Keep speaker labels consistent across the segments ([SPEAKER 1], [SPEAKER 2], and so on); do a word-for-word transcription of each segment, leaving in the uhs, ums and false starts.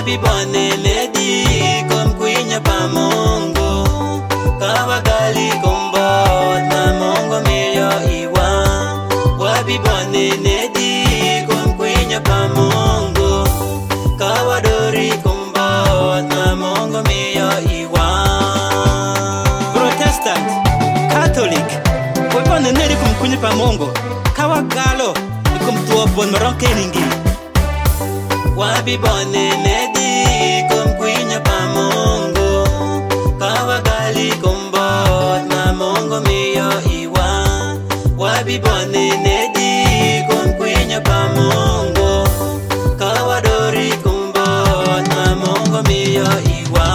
[SPEAKER 1] Wabi bone lady kom kwinya pa Mungu kawagali kombo na Mungu miyo iwa. Wabi bone lady kom kwinya pa Mungu kawadori kombo na Mungu miyo iwa. Protestant, Catholic, wabi bone lady kom kwinya pa Mungu kawagalo kom tuwa bon maronke ningi. Wabi bone lady kom kwinya pa Mungu kawagali kombo na Mungu miyo iwa. Wabi bone lady kom kwinya pa Mungu kawadori kombo na Mungu miyo iwa.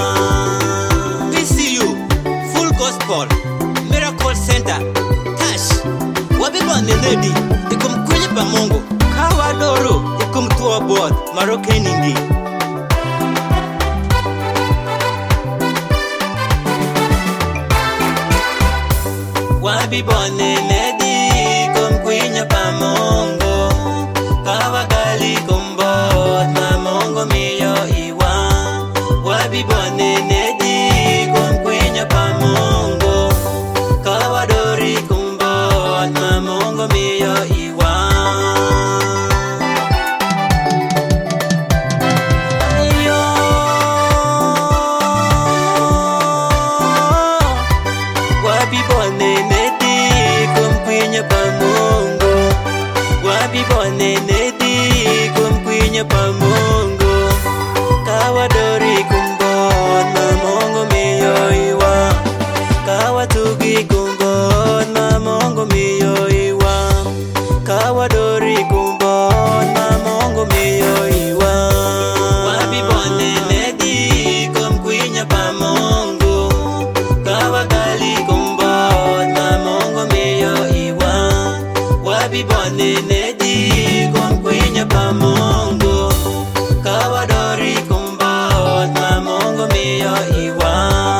[SPEAKER 1] P C U Full Gospel Miracle Center Tash. Wabi bone lady kom kwinya pa Mungu kawadoro ikum tuwa bod maroke ningi. Wabi bone lady kom kwinya pa Mungu kawagali kombo na Mungu miyo iwa. Wabi bone lady kom kwinya pa Mungu kawadori kombo na Mungu miyo iwa. Wabi bone lady kom kwinya pa Mungu. Wabi bone lady kom kwinya pa Mungu kawadori kombo na Mungu miyo iwa. Kawatugi kombo na Mungu miyo iwa. Kawadori kombo na Mungu miyo iwa. Wabi bone lady kom kwinya pa Mungu kawagali kombo na Mungu miyo iwa. Wabi bone lady kom kwinya pa Mungu kawadori kombo na Mungu miyo iwa.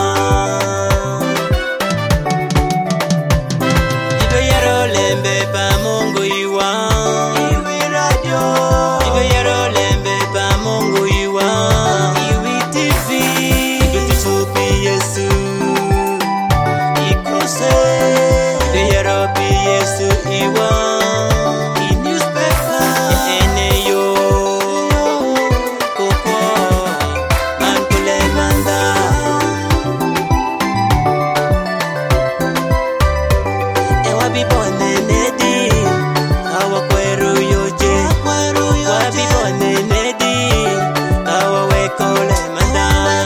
[SPEAKER 1] Ibe yero lembe pa Mungu iwa. Iwe radio. Ibe yero lembe pa Mungu iwa. Iwe T V. Ibe tusupi Yesu ikose. Ibe yero pi Yesu iwa. I newspaper. Eneyo koko mantule manda. E wabi bone lady kawa kweru yoje. Wabi bone lady kawa wekole manda.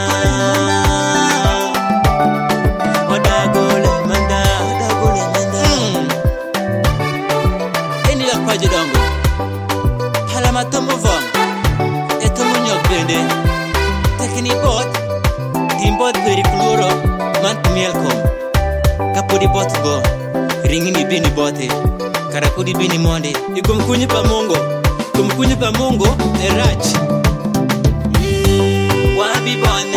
[SPEAKER 1] Odagole manda. Mm. Eni la kwaje dango halama tomo vong e tomo nyok bende tekini bot timbot peri pluro man mielkom kapudi bot go ringini bini bote karakudi bini monde ikum kunyi pa Mungu kum kunyi pa Mungu e rach. Wabi bone